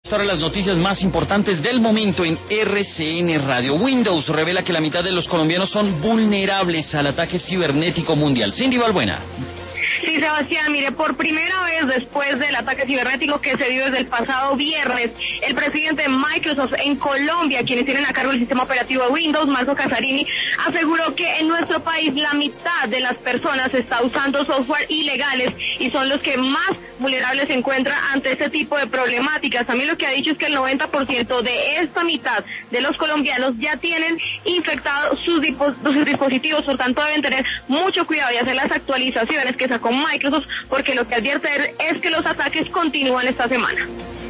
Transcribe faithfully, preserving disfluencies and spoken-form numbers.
Ahora las noticias más importantes del momento en R C N Radio. Windows revela que la mitad de los colombianos son vulnerables al ataque cibernético mundial. Cindy Balbuena. Sí, Sebastián, mire, por primera vez después del ataque cibernético que se dio desde el pasado viernes, el presidente de Microsoft en Colombia, quienes tienen a cargo el sistema operativo de Windows, Marco Casarini, aseguró que en nuestro país la mitad de las personas está usando software ilegales y son los que más vulnerables se encuentran ante este tipo de problemáticas. También lo que ha dicho es que el noventa por ciento de esta mitad de los colombianos ya tienen infectados sus, sus dispositivos, por tanto deben tener mucho cuidado y hacer las actualizaciones que sacó Microsoft, porque lo que advierte es que los ataques continúan esta semana.